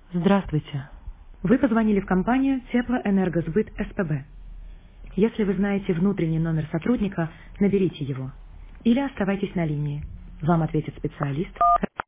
Здравствуйте. Вы позвонили в компанию Теплоэнергосбыт СПБ. Если вы знаете внутренний номер сотрудника, наберите его. Или оставайтесь на линии. Вам ответит специалист.